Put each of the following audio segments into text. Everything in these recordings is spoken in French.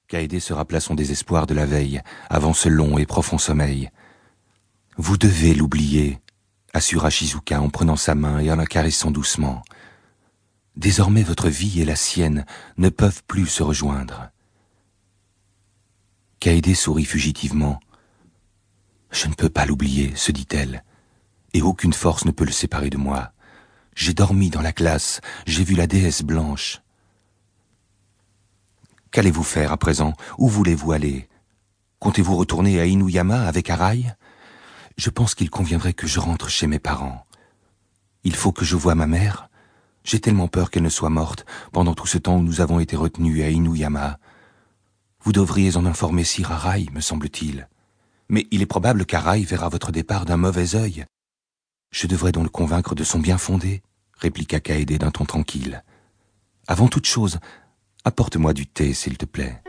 Kaede se rappela son désespoir de la veille, avant ce long et profond sommeil. « Vous devez l'oublier », assura Shizuka en prenant sa main et en la caressant doucement. « Désormais votre vie et la sienne ne peuvent plus se rejoindre. » Kaede sourit fugitivement. « Je ne peux pas l'oublier, se dit-elle, et aucune force ne peut le séparer de moi. J'ai dormi dans la glace, j'ai vu la déesse blanche. » « Qu'allez-vous faire à présent? Où voulez-vous aller? Comptez-vous retourner à Inuyama avec Arai? Je pense qu'il conviendrait que je rentre chez mes parents. Il faut que je voie ma mère. J'ai tellement peur qu'elle ne soit morte pendant tout ce temps où nous avons été retenus à Inuyama. Vous devriez en informer Sir Arai, me semble-t-il. Mais il est probable qu'Arai verra votre départ d'un mauvais œil. Je devrais donc le convaincre de son bien fondé, répliqua Kaede d'un ton tranquille. Avant toute chose, apporte-moi du thé, s'il te plaît.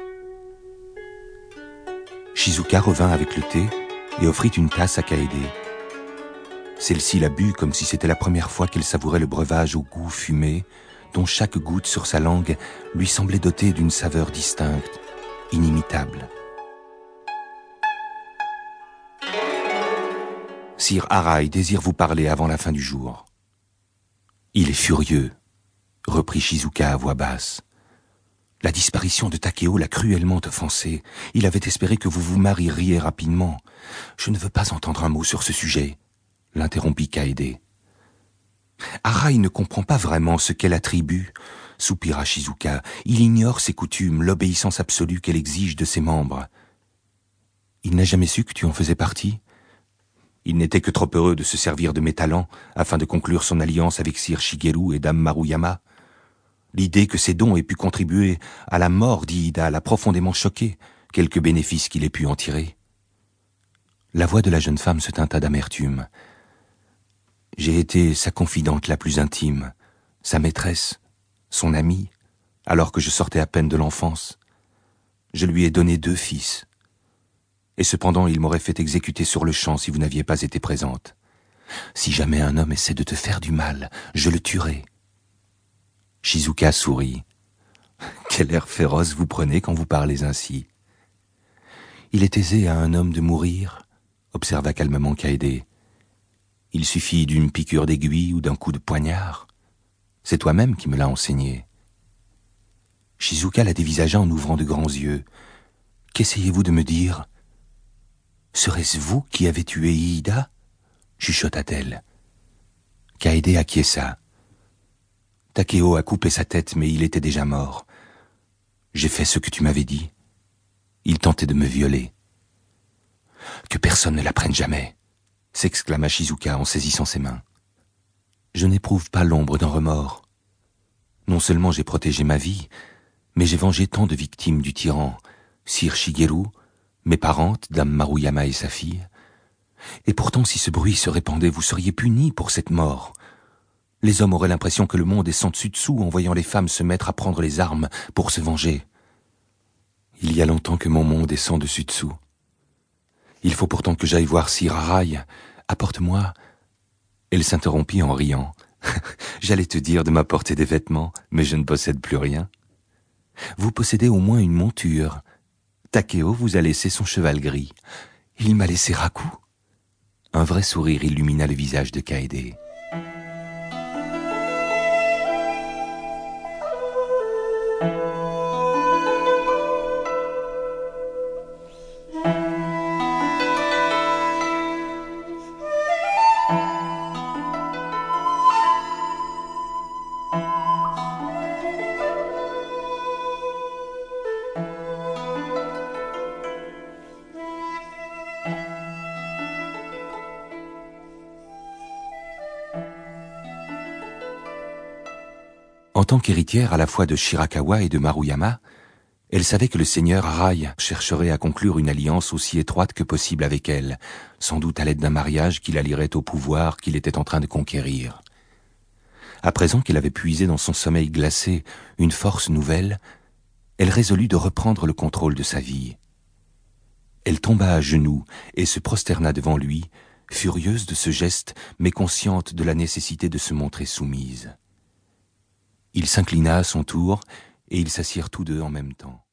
Shizuka revint avec le thé et offrit une tasse à Kaede. Celle-ci la but comme si c'était la première fois qu'elle savourait le breuvage au goût fumé, dont chaque goutte sur sa langue lui semblait dotée d'une saveur distincte, inimitable. Sir Arai désire vous parler avant la fin du jour. Il est furieux, reprit Shizuka à voix basse. La disparition de Takeo l'a cruellement offensé. Il avait espéré que vous vous marieriez rapidement. Je ne veux pas entendre un mot sur ce sujet, l'interrompit Kaede. Arai ne comprend pas vraiment ce qu'est la tribu, soupira Shizuka. Il ignore ses coutumes, l'obéissance absolue qu'elle exige de ses membres. Il n'a jamais su que tu en faisais partie? Il n'était que trop heureux de se servir de mes talents afin de conclure son alliance avec Sir Shigeru et Dame Maruyama. L'idée que ces dons aient pu contribuer à la mort d'Iida l'a profondément choqué, quelque bénéfice qu'il ait pu en tirer. La voix de la jeune femme se teinta d'amertume. J'ai été sa confidente la plus intime, sa maîtresse, son amie, alors que je sortais à peine de l'enfance. Je lui ai donné 2 fils. Et cependant, il m'aurait fait exécuter sur le champ si vous n'aviez pas été présente. Si jamais un homme essaie de te faire du mal, je le tuerai. Shizuka sourit. Quel air féroce vous prenez quand vous parlez ainsi. Il est aisé à un homme de mourir, observa calmement Kaede. Il suffit d'une piqûre d'aiguille ou d'un coup de poignard. C'est toi-même qui me l'as enseigné. Shizuka la dévisagea en ouvrant de grands yeux. Qu'essayez-vous de me dire? Serait-ce vous qui avez tué Iida? Chuchota-t-elle. Kaede acquiesça. Takeo a coupé sa tête, mais il était déjà mort. J'ai fait ce que tu m'avais dit. Il tentait de me violer. Que personne ne l'apprenne jamais, s'exclama Shizuka en saisissant ses mains. Je n'éprouve pas l'ombre d'un remords. Non seulement j'ai protégé ma vie, mais j'ai vengé tant de victimes du tyran, Sir Shigeru, mes parentes, Dame Maruyama et sa fille. Et pourtant, si ce bruit se répandait, vous seriez punis pour cette mort. Les hommes auraient l'impression que le monde est sans dessus dessous en voyant les femmes se mettre à prendre les armes pour se venger. Il y a longtemps que mon monde est sans dessus dessous. Il faut pourtant que j'aille voir Sir Arai. Apporte-moi... Elle s'interrompit en riant. J'allais te dire de m'apporter des vêtements, mais je ne possède plus rien. Vous possédez au moins une monture. Takeo vous a laissé son cheval gris. Il m'a laissé Raku. Un vrai sourire illumina le visage de Kaede. En tant qu'héritière à la fois de Shirakawa et de Maruyama, elle savait que le seigneur Arai chercherait à conclure une alliance aussi étroite que possible avec elle, sans doute à l'aide d'un mariage qui la lierait au pouvoir qu'il était en train de conquérir. À présent qu'il avait puisé dans son sommeil glacé une force nouvelle, elle résolut de reprendre le contrôle de sa vie. Elle tomba à genoux et se prosterna devant lui, furieuse de ce geste, mais consciente de la nécessité de se montrer soumise. Il s'inclina à son tour, et ils s'assirent tous deux en même temps.